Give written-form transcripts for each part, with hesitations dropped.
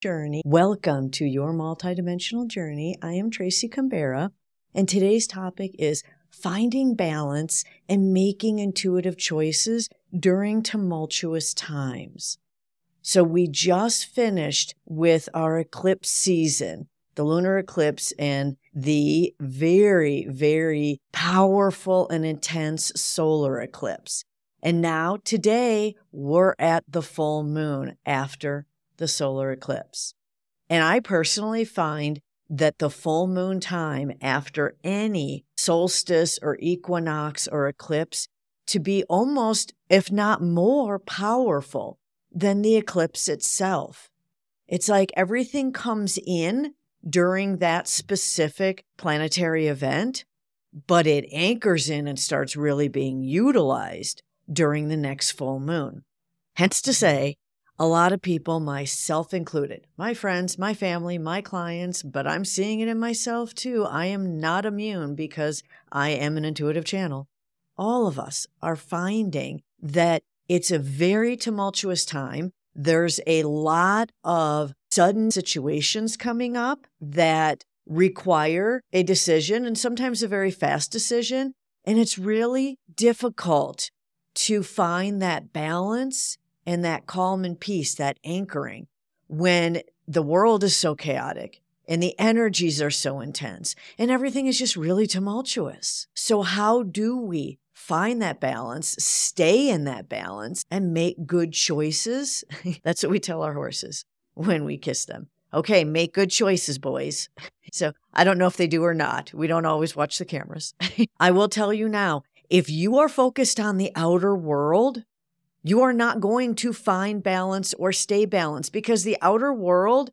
journey. Welcome to your multidimensional journey. I am Tracy Kambera, and today's topic is finding balance and making intuitive choices during tumultuous times. So we just finished with our eclipse season, the lunar eclipse and the very, very powerful and intense solar eclipse. And now today we're at the full moon after the solar eclipse. And I personally find that the full moon time after any solstice or equinox or eclipse to be almost, if not more, powerful than the eclipse itself. It's like everything comes in during that specific planetary event, but it anchors in and starts really being utilized during the next full moon. Hence to say, a lot of people, myself included, my friends, my family, my clients, but I'm seeing it in myself too. I am not immune because I am an intuitive channel. All of us are finding that it's a very tumultuous time. There's a lot of sudden situations coming up that require a decision and sometimes a very fast decision. And it's really difficult to find that balance and that calm and peace, that anchoring, when the world is so chaotic and the energies are so intense and everything is just really tumultuous. So how do we find that balance, stay in that balance, and make good choices? That's what we tell our horses when we kiss them. Okay, make good choices, boys. So I don't know if they do or not. We don't always watch the cameras. I will tell you now, if you are focused on the outer world, you are not going to find balance or stay balanced because the outer world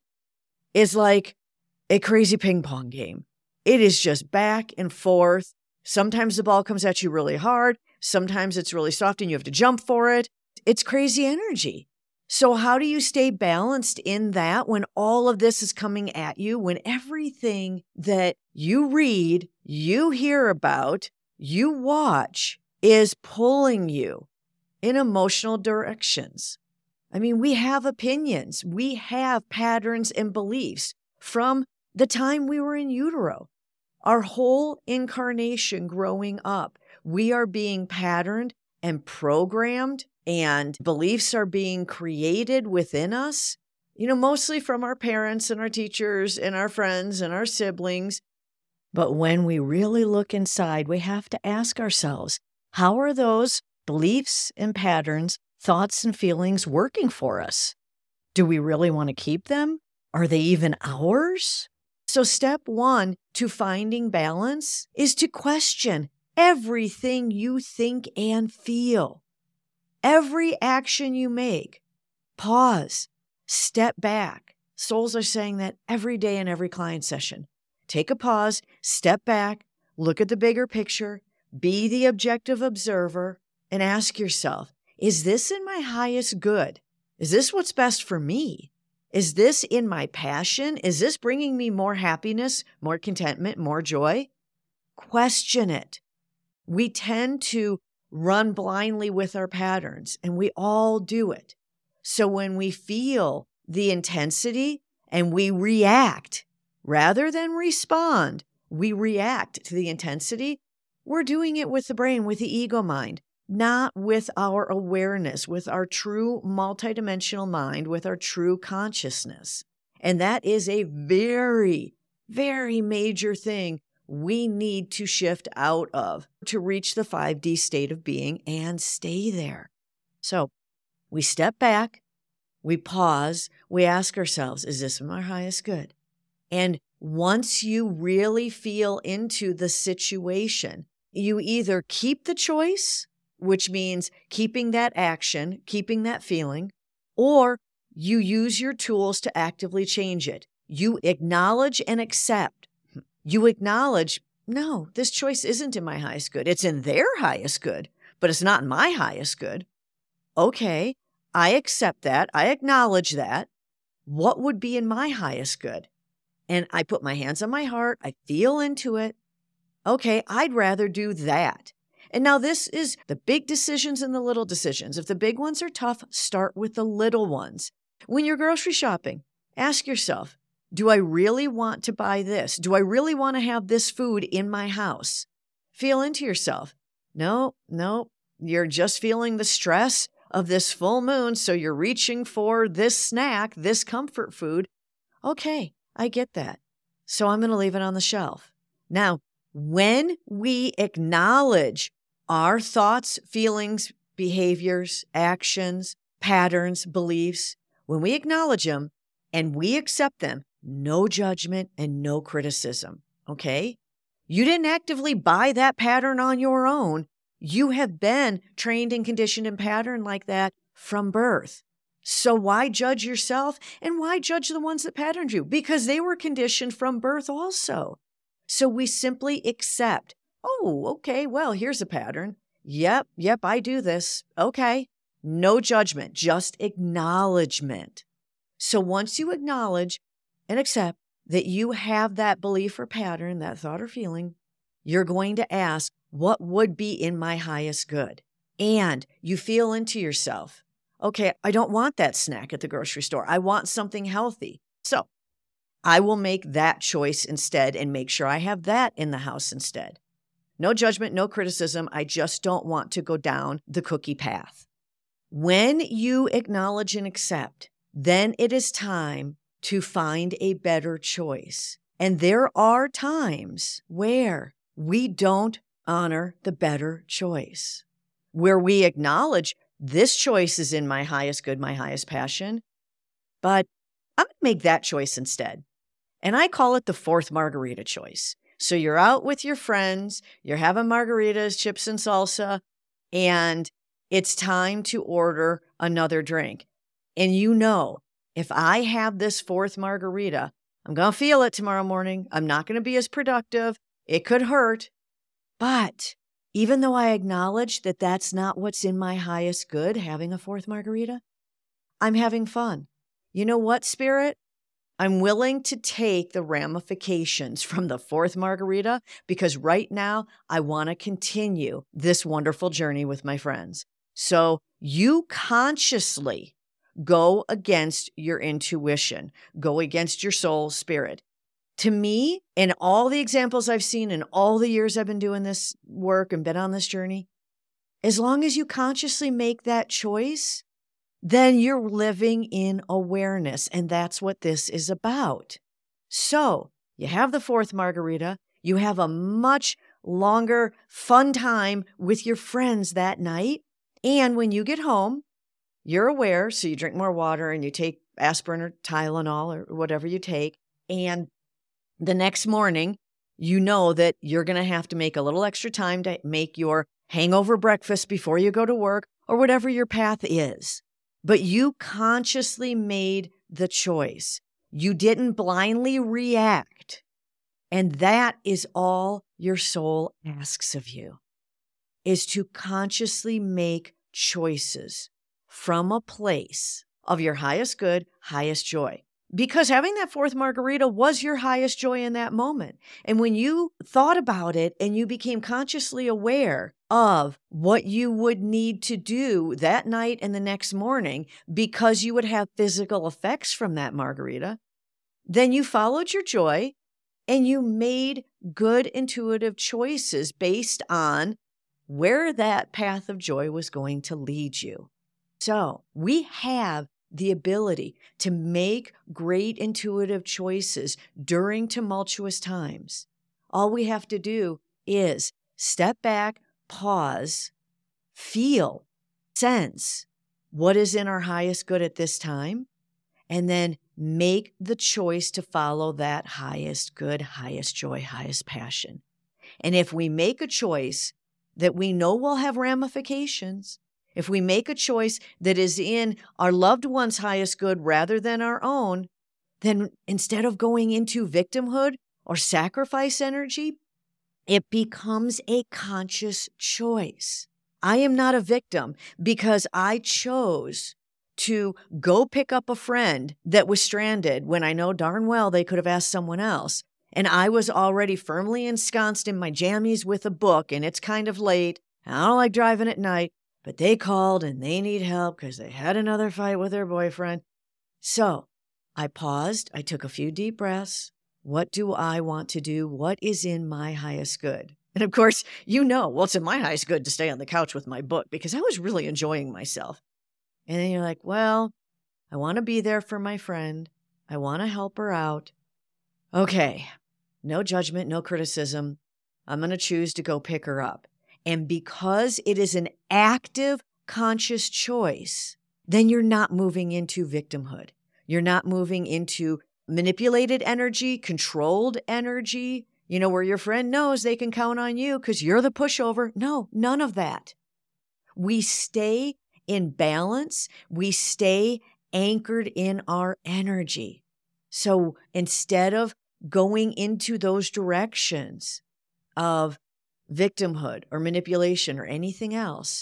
is like a crazy ping pong game. It is just back and forth. Sometimes the ball comes at you really hard. Sometimes it's really soft and you have to jump for it. It's crazy energy. So how do you stay balanced in that when all of this is coming at you, when everything that you read, you hear about, you watch is pulling you in emotional directions? I mean, we have opinions. We have patterns and beliefs from the time we were in utero. Our whole incarnation growing up, we are being patterned and programmed, and beliefs are being created within us, mostly from our parents and our teachers and our friends and our siblings. But when we really look inside, we have to ask ourselves, how are those beliefs and patterns, thoughts and feelings working for us? Do we really want to keep them? Are they even ours? So step one to finding balance is to question everything you think and feel. Every action you make, pause, step back. Souls are saying that every day in every client session. Take a pause, step back, look at the bigger picture, be the objective observer, and ask yourself, is this in my highest good? Is this what's best for me? Is this in my passion? Is this bringing me more happiness, more contentment, more joy? Question it. We tend to run blindly with our patterns, and we all do it. So when we feel the intensity and we react, rather than respond, we react to the intensity, we're doing it with the brain, with the ego mind, not with our awareness, with our true multidimensional mind, with our true consciousness. And that is a very, very major thing we need to shift out of to reach the 5D state of being and stay there. So we step back, we pause, we ask ourselves, is this my highest good? And once you really feel into the situation, you either keep the choice, which means keeping that action, keeping that feeling, or you use your tools to actively change it. You acknowledge and accept. You acknowledge, no, this choice isn't in my highest good. It's in their highest good, but it's not in my highest good. Okay, I accept that. I acknowledge that. What would be in my highest good? And I put my hands on my heart. I feel into it. Okay, I'd rather do that. And now this is the big decisions and the little decisions. If the big ones are tough, start with the little ones. When you're grocery shopping Ask yourself, do I really want to buy this? Do I really want to have this food in my house? Feel into yourself. No, you're just feeling the stress of this full moon, so you're reaching for this snack, this comfort food. Okay, I get that. So I'm going to leave it on the shelf. Now, when we acknowledge our thoughts, feelings, behaviors, actions, patterns, beliefs, when we acknowledge them and we accept them, no judgment and no criticism, okay? You didn't actively buy that pattern on your own. You have been trained and conditioned in pattern like that from birth. So why judge yourself and why judge the ones that patterned you? Because they were conditioned from birth also. So we simply accept, oh, okay, well, here's a pattern. Yep, I do this. Okay. No judgment, just acknowledgement. So once you acknowledge and accept that you have that belief or pattern, that thought or feeling, you're going to ask, what would be in my highest good? And you feel into yourself, okay, I don't want that snack at the grocery store. I want something healthy. So I will make that choice instead and make sure I have that in the house instead. No judgment, no criticism. I just don't want to go down the cookie path. When you acknowledge and accept, then it is time to find a better choice. And there are times where we don't honor the better choice, where we acknowledge this choice is in my highest good, my highest passion, but I'm going to make that choice instead. And I call it the fourth margarita choice. So you're out with your friends, you're having margaritas, chips and salsa, and it's time to order another drink. And you know, if I have this fourth margarita, I'm going to feel it tomorrow morning. I'm not going to be as productive. It could hurt. But even though I acknowledge that that's not what's in my highest good, having a fourth margarita, I'm having fun. You know what, Spirit? I'm willing to take the ramifications from the fourth margarita because right now I want to continue this wonderful journey with my friends. So you consciously go against your intuition, go against your soul spirit. To me, in all the examples I've seen in all the years I've been doing this work and been on this journey, as long as you consciously make that choice, then you're living in awareness. And that's what this is about. So you have the fourth margarita, you have a much longer fun time with your friends that night. And when you get home, you're aware. So you drink more water and you take aspirin or Tylenol or whatever you take. And the next morning, you know that you're going to have to make a little extra time to make your hangover breakfast before you go to work or whatever your path is. But you consciously made the choice. You didn't blindly react. And that is all your soul asks of you, is to consciously make choices from a place of your highest good, highest joy. Because having that fourth margarita was your highest joy in that moment. And when you thought about it and you became consciously aware of what you would need to do that night and the next morning because you would have physical effects from that margarita, then you followed your joy and you made good intuitive choices based on where that path of joy was going to lead you. So we have the ability to make great intuitive choices during tumultuous times. All we have to do is step back, pause, feel, sense what is in our highest good at this time, and then make the choice to follow that highest good, highest joy, highest passion. And if we make a choice that we know will have ramifications, if we make a choice that is in our loved one's highest good rather than our own, then instead of going into victimhood or sacrifice energy, it becomes a conscious choice. I am not a victim because I chose to go pick up a friend that was stranded when I know darn well they could have asked someone else. And I was already firmly ensconced in my jammies with a book, and it's kind of late. I don't like driving at night. But they called and they need help because they had another fight with their boyfriend. So I paused. I took a few deep breaths. What do I want to do? What is in my highest good? And of course, well, it's in my highest good to stay on the couch with my book because I was really enjoying myself. And then you're like, well, I want to be there for my friend. I want to help her out. Okay, no judgment, no criticism. I'm going to choose to go pick her up. And because it is an active, conscious choice, then you're not moving into victimhood. You're not moving into manipulated energy, controlled energy, where your friend knows they can count on you because you're the pushover. No, none of that. We stay in balance. We stay anchored in our energy. So instead of going into those directions of victimhood or manipulation or anything else,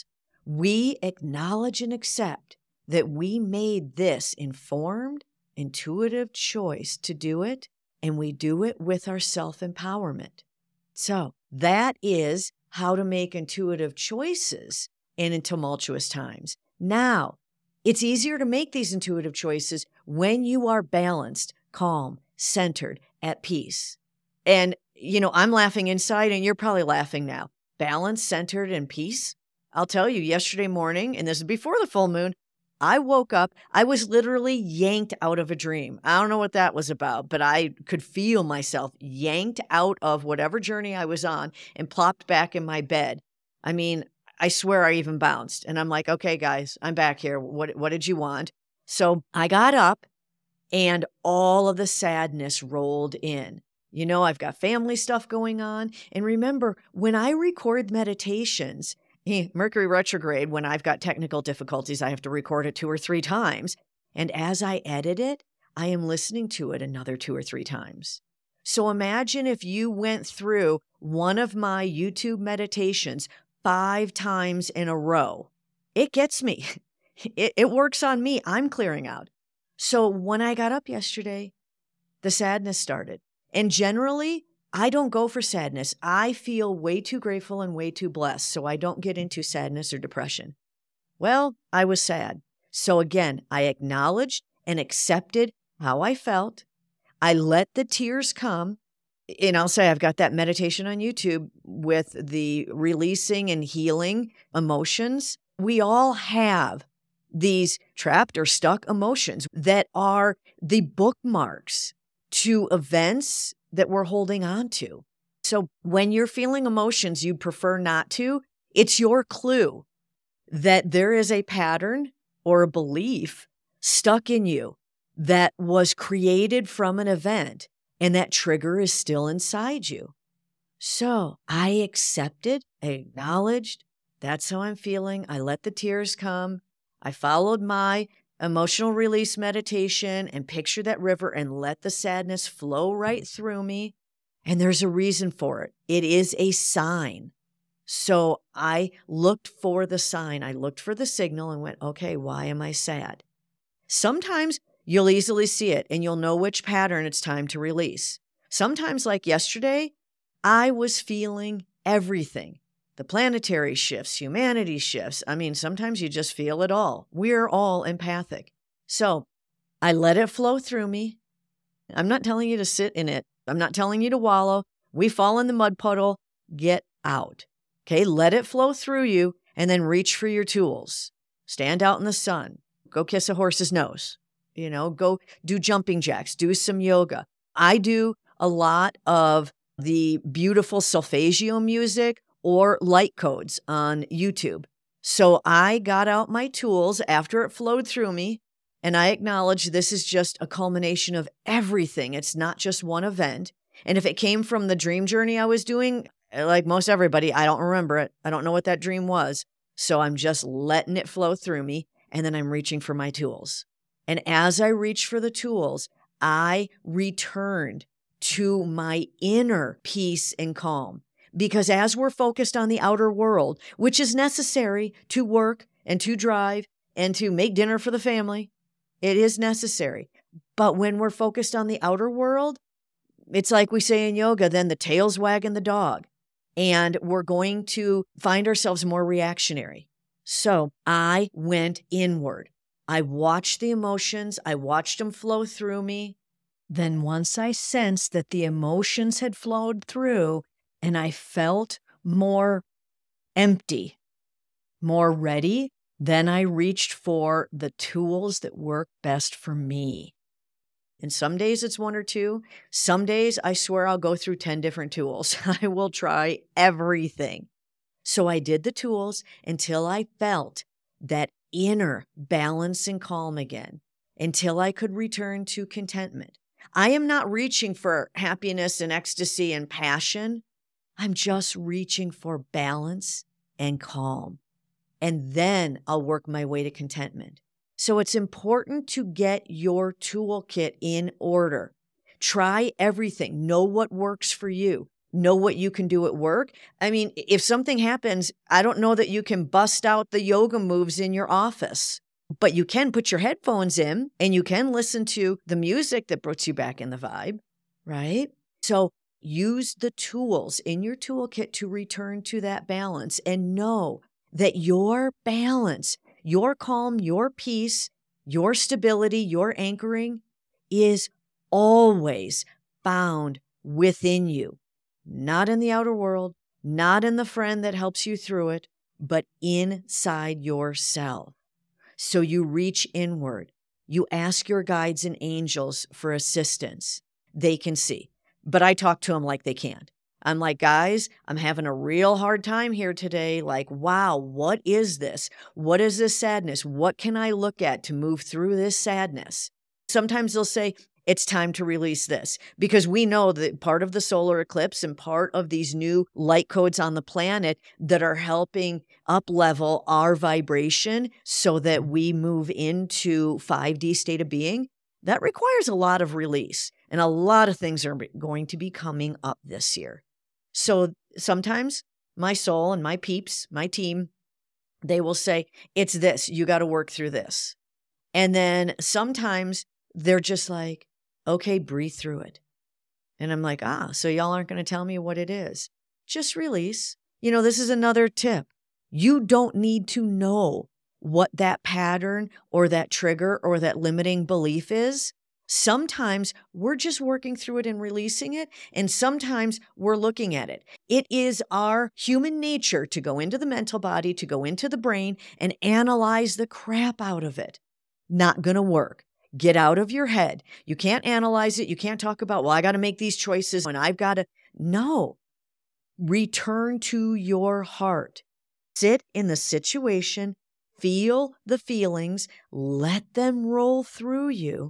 we acknowledge and accept that we made this informed, intuitive choice to do it, and we do it with our self-empowerment. So that is how to make intuitive choices in tumultuous times. Now, it's easier to make these intuitive choices when you are balanced, calm, centered, at peace. And, I'm laughing inside and you're probably laughing now. Balanced, centered, and peace. I'll tell you, yesterday morning, and this is before the full moon, I woke up, I was literally yanked out of a dream. I don't know what that was about, but I could feel myself yanked out of whatever journey I was on and plopped back in my bed. I mean, I swear I even bounced. And I'm like, okay, guys, I'm back here. What did you want? So I got up and all of the sadness rolled in. I've got family stuff going on. And remember, when I record meditations, Mercury retrograde, when I've got technical difficulties, I have to record it 2 or 3 times. And as I edit it, I am listening to it another 2 or 3 times. So imagine if you went through one of my YouTube meditations 5 times in a row. It gets me. It works on me. I'm clearing out. So when I got up yesterday, the sadness started. And generally, I don't go for sadness. I feel way too grateful and way too blessed, so I don't get into sadness or depression. Well, I was sad. So again, I acknowledged and accepted how I felt. I let the tears come. And I'll say I've got that meditation on YouTube with the releasing and healing emotions. We all have these trapped or stuck emotions that are the bookmarks to events that we're holding on to. So when you're feeling emotions you prefer not to, it's your clue that there is a pattern or a belief stuck in you that was created from an event, and that trigger is still inside you. So I accepted, I acknowledged, that's how I'm feeling. I let the tears come. I followed my emotional release meditation and picture that river and let the sadness flow right through me. And there's a reason for it. It is a sign. So I looked for the sign. I looked for the signal and went, okay, why am I sad? Sometimes you'll easily see it and you'll know which pattern it's time to release. Sometimes, like yesterday, I was feeling everything. The planetary shifts, humanity shifts. I mean, sometimes you just feel it all. We're all empathic. So I let it flow through me. I'm not telling you to sit in it. I'm not telling you to wallow. We fall in the mud puddle. Get out. Okay, let it flow through you and then reach for your tools. Stand out in the sun. Go kiss a horse's nose. Go do jumping jacks. Do some yoga. I do a lot of the beautiful solfeggio music or light codes on YouTube. So I got out my tools after it flowed through me, and I acknowledged this is just a culmination of everything. It's not just one event. And if it came from the dream journey I was doing, like most everybody, I don't remember it. I don't know what that dream was. So I'm just letting it flow through me, and then I'm reaching for my tools. And as I reached for the tools, I returned to my inner peace and calm. Because as we're focused on the outer world, which is necessary to work and to drive and to make dinner for the family, it is necessary. But when we're focused on the outer world, it's like we say in yoga, then the tail's wagging the dog. And we're going to find ourselves more reactionary. So I went inward. I watched the emotions. I watched them flow through me. Then once I sensed that the emotions had flowed through and I felt more empty, more ready, then I reached for the tools that work best for me. And some days it's one or two. Some days I swear I'll go through 10 different tools. I will try everything. So I did the tools until I felt that inner balance and calm again, until I could return to contentment. I am not reaching for happiness and ecstasy and passion. I'm just reaching for balance and calm. And then I'll work my way to contentment. So it's important to get your toolkit in order. Try everything. Know what works for you. Know what you can do at work. I mean, if something happens, I don't know that you can bust out the yoga moves in your office, but you can put your headphones in and you can listen to the music that puts you back in the vibe, right? So use the tools in your toolkit to return to that balance and know that your balance, your calm, your peace, your stability, your anchoring is always found within you, not in the outer world, not in the friend that helps you through it, but inside yourself. So you reach inward. You ask your guides and angels for assistance. They can see, but I talk to them like they can't. I'm like, guys, I'm having a real hard time here today. Like, wow, what is this? What is this sadness? What can I look at to move through this sadness? Sometimes they'll say, it's time to release this, because we know that part of the solar eclipse and part of these new light codes on the planet that are helping up-level our vibration so that we move into 5D state of being, that requires a lot of release. And a lot of things are going to be coming up this year. So sometimes my soul and my peeps, my team, they will say, it's this, you got to work through this. And then sometimes they're just like, okay, breathe through it. And I'm like, so y'all aren't going to tell me what it is. Just release. This is another tip. You don't need to know what that pattern or that trigger or that limiting belief is. Sometimes we're just working through it and releasing it, and sometimes we're looking at it. It is our human nature to go into the mental body, to go into the brain, and analyze the crap out of it. Not going to work. Get out of your head. You can't analyze it. You can't talk about, well, I got to make these choices and I've got to. No. Return to your heart. Sit in the situation, feel the feelings, let them roll through you.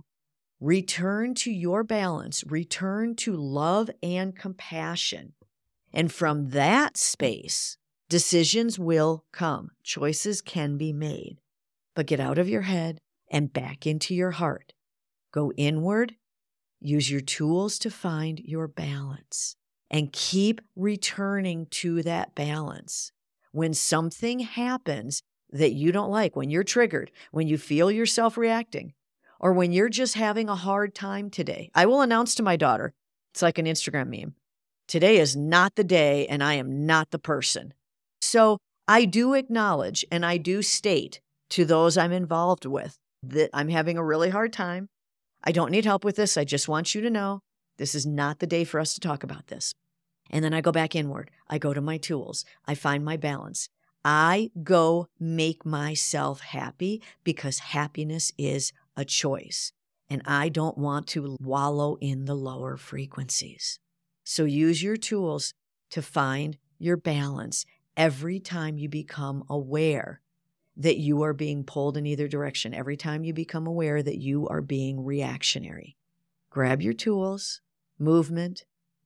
Return to your balance, return to love and compassion. And from that space, decisions will come. Choices can be made. But get out of your head and back into your heart. Go inward, use your tools to find your balance, and keep returning to that balance. When something happens that you don't like, when you're triggered, when you feel yourself reacting, or when you're just having a hard time today, I will announce to my daughter, it's like an Instagram meme, today is not the day and I am not the person. So I do acknowledge and I do state to those I'm involved with that I'm having a really hard time. I don't need help with this. I just want you to know this is not the day for us to talk about this. And then I go back inward. I go to my tools. I find my balance. I go make myself happy because happiness is a choice. And I don't want to wallow in the lower frequencies. So use your tools to find your balance every time you become aware that you are being pulled in either direction, every time you become aware that you are being reactionary. Grab your tools, movement,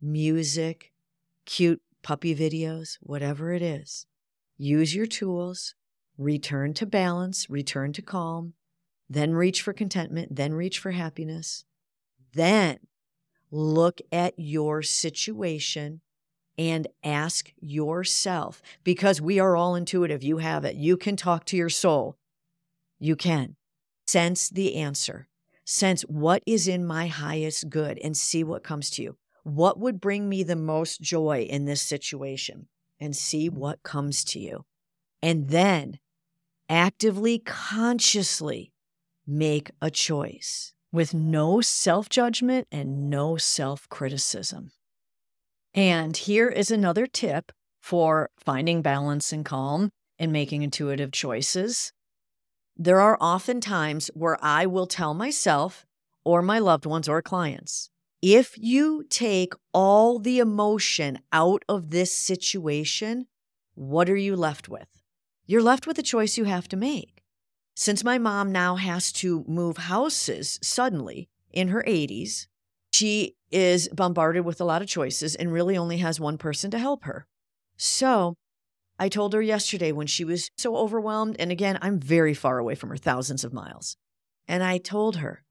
music, cute puppy videos, whatever it is. Use your tools, return to balance, return to calm, then reach for contentment, then reach for happiness. Then look at your situation and ask yourself, because we are all intuitive. You have it. You can talk to your soul. You can. Sense the answer. Sense what is in my highest good and see what comes to you. What would bring me the most joy in this situation? And see what comes to you. And then actively, consciously make a choice with no self-judgment and no self-criticism. And here is another tip for finding balance and calm and making intuitive choices. There are often times where I will tell myself or my loved ones or clients, if you take all the emotion out of this situation, what are you left with? You're left with a choice you have to make. Since my mom now has to move houses suddenly in her 80s, she is bombarded with a lot of choices and really only has one person to help her. So I told her yesterday when she was so overwhelmed, and again, I'm very far away from her, thousands of miles. And I told her,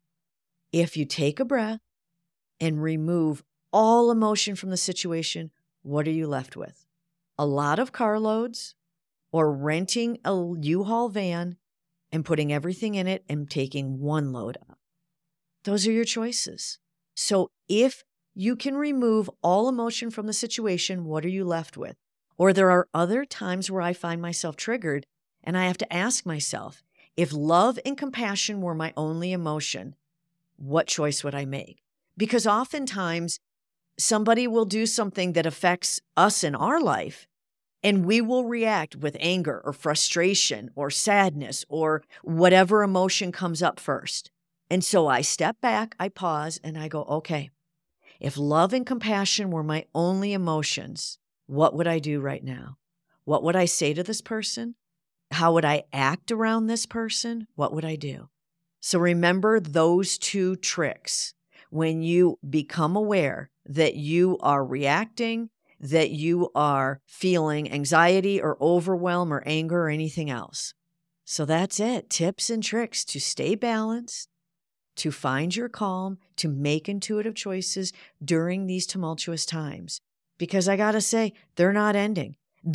if you take a breath and remove all emotion from the situation, what are you left with? A lot of carloads or renting a U-Haul van and putting everything in it and taking one load up. Those are your choices. So if you can remove all emotion from the situation, what are you left with? Or there are other times where I find myself triggered and I have to ask myself, if love and compassion were my only emotion, what choice would I make? Because oftentimes somebody will do something that affects us in our life and we will react with anger or frustration or sadness or whatever emotion comes up first. And so I step back, I pause, and I go, okay, if love and compassion were my only emotions, what would I do right now? What would I say to this person? How would I act around this person? What would I do? So remember those two tricks. When you become aware that you are reacting, that you are feeling anxiety or overwhelm or anger or anything else. So that's it. Tips and tricks to stay balanced, to find your calm, to make intuitive choices during these tumultuous times. Because I got to say, they're not ending.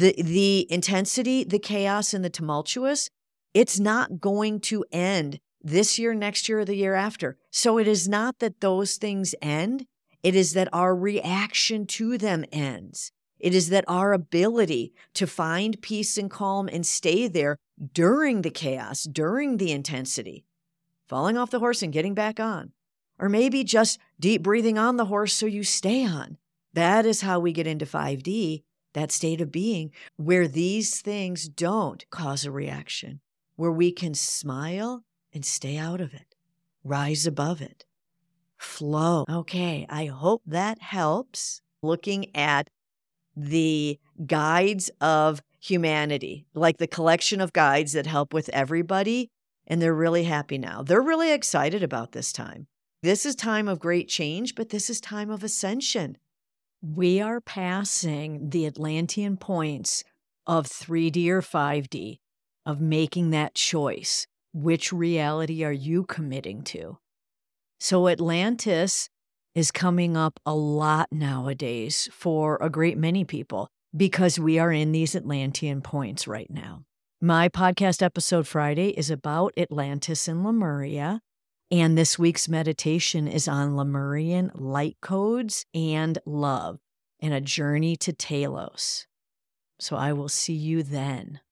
The intensity, the chaos, and the tumultuous, it's not going to end this year, next year, or the year after. So it is not that those things end. It is that our reaction to them ends. It is that our ability to find peace and calm and stay there during the chaos, during the intensity, falling off the horse and getting back on, or maybe just deep breathing on the horse so you stay on. That is how we get into 5D, that state of being where these things don't cause a reaction, where we can smile and stay out of it, rise above it, flow. Okay, I hope that helps. Looking at the guides of humanity, like the collection of guides that help with everybody, and they're really happy now. They're really excited about this time. This is time of great change, but this is time of ascension. We are passing the Atlantean points of 3D or 5D, of making that choice. Which reality are you committing to? So Atlantis is coming up a lot nowadays for a great many people because we are in these Atlantean points right now. My podcast episode Friday is about Atlantis and Lemuria, and this week's meditation is on Lemurian light codes and love and a journey to Talos. So I will see you then.